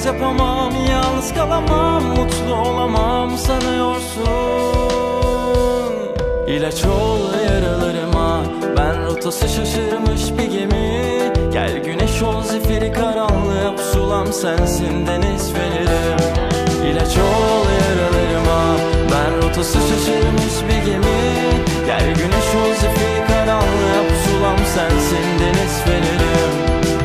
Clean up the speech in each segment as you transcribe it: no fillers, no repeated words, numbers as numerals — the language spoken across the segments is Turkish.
Sensiz yapamam, yalnız kalamam, mutlu olamam sanıyorsun. İlaç ol yaralarıma, ben rotası şaşırmış bir gemi. Gel güneş ol zifiri karanlığa, pusulam sensin deniz fenerim. İlaç ol yaralarıma, ben rotası şaşırmış bir gemi. Gel güneş ol zifiri karanlığa, pusulam sensin deniz fenerim.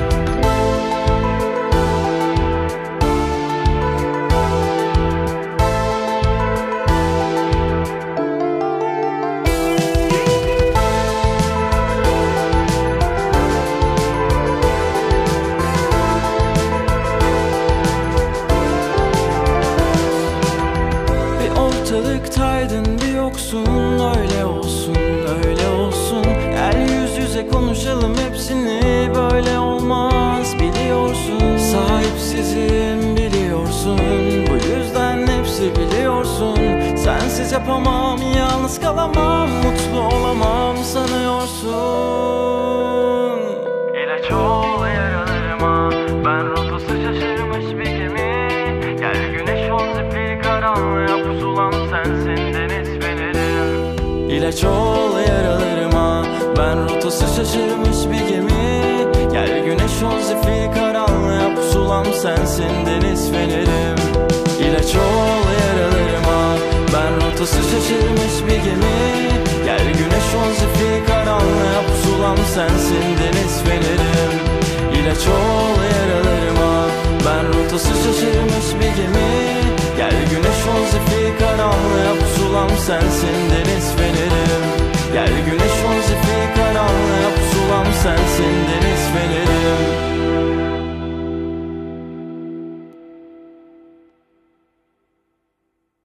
Ortalıktaydın bir yoksun, öyle olsun, öyle olsun. Gel yüz yüze konuşalım, hepsini böyle olmaz biliyorsun. Sahipsizim biliyorsun, bu yüzden hepsi biliyorsun. Sensiz yapamam, yalnız kalamam, mutlu olamam sanıyorsun. İlaç ol yaralarıma, ben rotası şaşırmış bir gemi. Gel güneş ol zifiri karanlığa, pusulam sensin deniz fenerim. İlaç ol yaralarıma, ben rotası şaşırmış bir gemi. Gel güneş ol zifiri karanlığa, pusulam sensin deniz fenerim. İlaç ol yaralarıma, ben rotası şaşırmış bir gemi. Gel güneş ol zifiri karanlığa, pusulam sensin deniz fenerim. İlaç ol yaralarıma, ben rotası şaşırmış bir gemi. Gel güneş ol zifiri karanlığa, pusulam sensin deniz fenerim.